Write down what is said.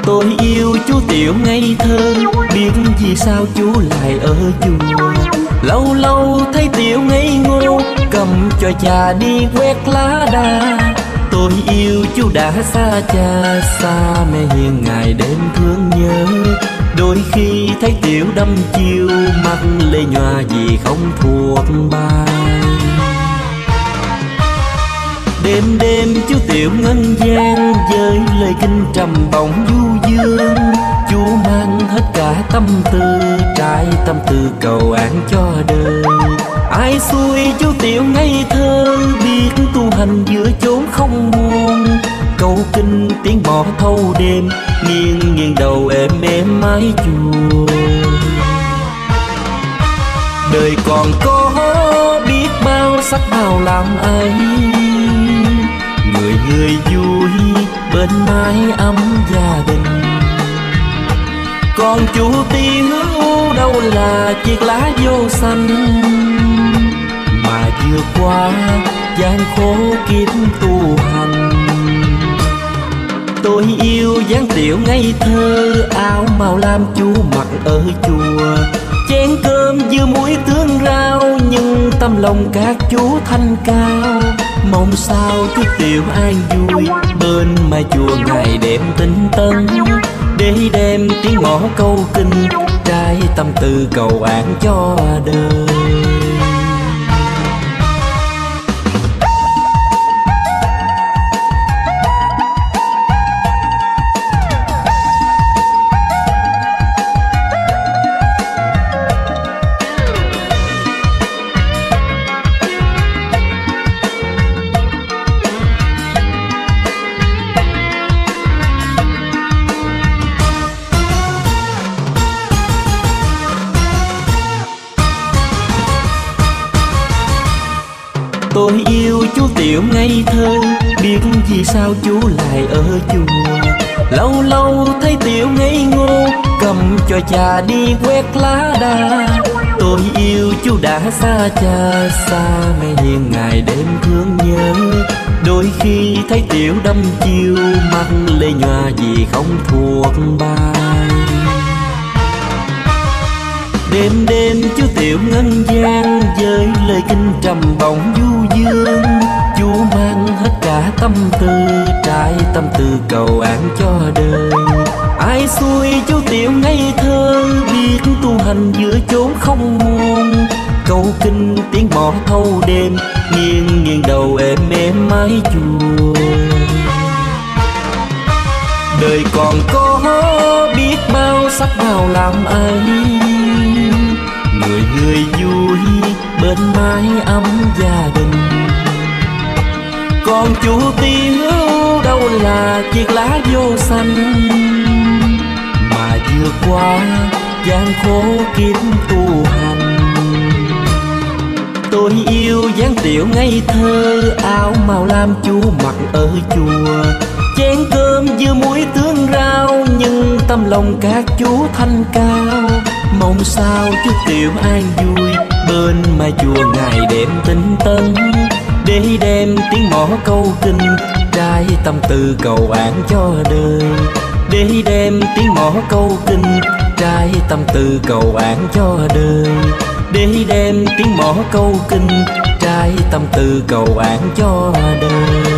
Tôi yêu chú Tiểu ngây thơ, biết vì sao chú lại ở chùa. Lâu lâu thấy Tiểu ngây ngô, cầm cho cha đi quét lá đa. Tôi yêu chú đã xa cha, xa mẹ hiền ngày đêm thương nhớ. Đôi khi thấy Tiểu đăm chiêu, mắt lê nhòa vì không thuộc bài. Đêm đêm chú Tiểu ngân vang với lời kinh trầm bổng du dương. Chú mang hết cả tâm tư, trái tâm tư cầu an cho đời. Ai xui chú Tiểu ngây thơ, biết tu hành giữa chốn không buồn. Câu kinh tiếng mõ thâu đêm, nghiêng nghiêng đầu êm êm mái chùa. Đời còn có biết bao sắc màu làm ấy, người người vui bên mái ấm gia đình. Còn chú Tiểu đâu là chiếc lá vô xanh, mà vượt qua gian khổ kiếp tu hành. Tôi yêu dáng Tiểu ngây thơ, áo màu lam chú mặc ở chùa. Chén cơm dưa muối tương rau, nhưng tâm lòng các chú thanh cao. Mong sao chú Tiểu an vui, bên mai chùa ngày đêm tinh tấn. Để đem tiếng mõ câu kinh, trái tâm tư cầu an cho đời. Tôi yêu chú Tiểu ngây thơ, biết vì sao chú lại ở chùa. Lâu lâu thấy Tiểu ngây ngô, cầm cho cha đi quét lá đa. Tôi yêu chú đã xa cha, xa mẹ hiền ngày đêm thương nhớ. Đôi khi thấy Tiểu đăm chiêu, mắt lê nhòa vì không thuộc bài. Đêm đêm chú Tiểu ngân vang với lời kinh trầm bổng du dương. Chú mang hết cả tâm tư, trái tâm tư cầu an cho đời. Ai xui chú Tiểu ngây thơ, biết tu hành giữa chốn không buồn. Câu kinh tiếng mõ thâu đêm, nghiêng nghiêng đầu êm êm mái chùa. Đời còn có biết bao sắc màu làm ấy, người người vui bên mái ấm gia đình. Còn chú Tiểu đâu là chiếc lá vô xanh, mà vượt qua gian khổ kiếp tu hành. Tôi yêu dáng Tiểu ngây thơ, áo màu lam chú mặc ở chùa. Chén cơm dưa muối tương rau, nhưng tâm lòng các chú thanh cao. Mong sao chú Tiểu an vui, bên mai chùa ngày đêm tinh tấn. Để đem tiếng mõ câu kinh, trái tâm tư cầu an cho đời. Để đem tiếng mõ câu kinh, trái tâm tư cầu an cho đời. Để đem tiếng mõ câu kinh, trái tâm tư cầu an cho đời.